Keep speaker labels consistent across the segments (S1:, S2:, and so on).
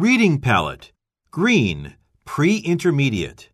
S1: Reading palette. Green, pre-intermediate.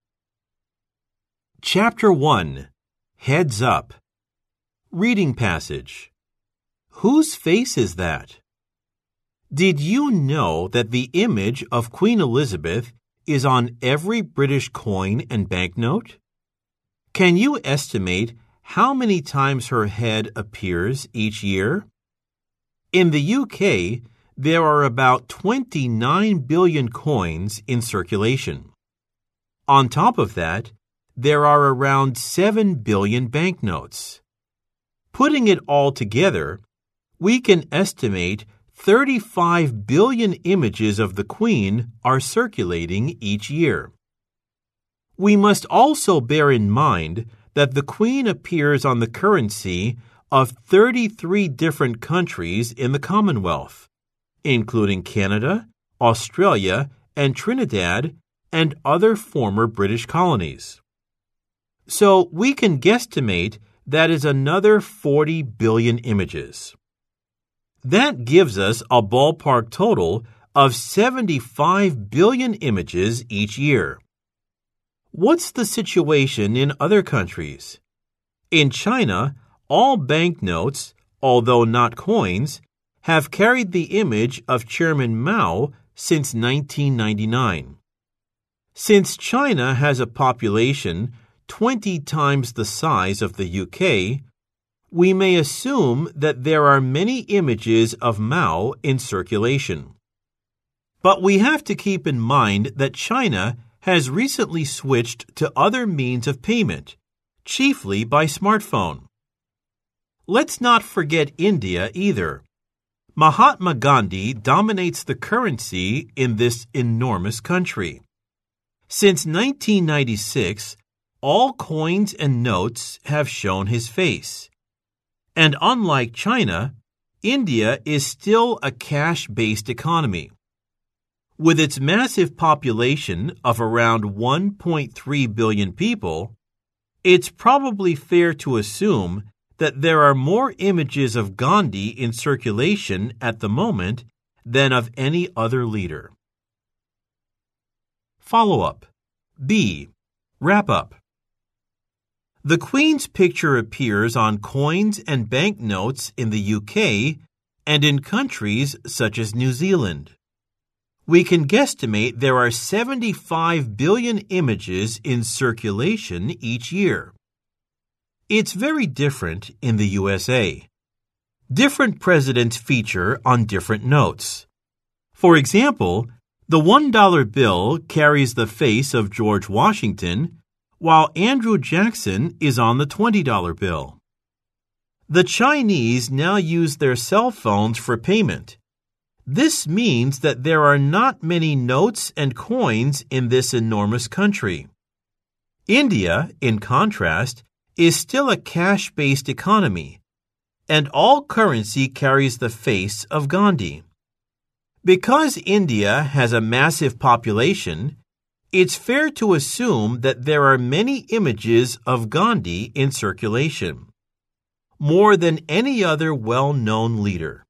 S1: Chapter 1. Heads up. Reading passage. Whose face is that? Did you know that the image of Queen Elizabeth is on every British coin and banknote? Can you estimate how many times her head appears each year? In the UK, there are about 29 billion coins in circulation. On top of that, there are around 7 billion banknotes. Putting it all together, we can estimate 35 billion images of the Queen are circulating each year. We must also bear in mind that the Queen appears on the currency of 33 different countries in the Commonwealth, including Canada, Australia, and Trinidad, and other former British colonies. So we can guesstimate that is another 40 billion images. That gives us a ballpark total of 75 billion images each year. What's the situation in other countries? In China, all banknotes, although not coins, have carried the image of Chairman Mao since 1999. Since China has a population 20 times the size of the UK, we may assume that there are many images of Mao in circulation. But we have to keep in mind that China has recently switched to other means of payment, chiefly by smartphone. Let's not forget India either. Mahatma Gandhi dominates the currency in this enormous country. Since 1996, all coins and notes have shown his face. And unlike China, India is still a cash-based economy. With its massive population of around 1.3 billion people, it's probably fair to assume that there are more images of Gandhi in circulation at the moment than of any other leader. Follow-up. B. Wrap-up. The Queen's picture appears on coins and banknotes in the UK and in countries such as New Zealand. We can guesstimate there are 75 billion images in circulation each year. It's very different in the USA. Different presidents feature on different notes. For example, the $1 bill carries the face of George Washington, while Andrew Jackson is on the $20 bill. The Chinese now use their cell phones for payment. This means that there are not many notes and coins in this enormous country. India, in contrast, is still a cash-based economy, and all currency carries the face of Gandhi. Because India has a massive population, it's fair to assume that there are many images of Gandhi in circulation, more than any other well-known leader.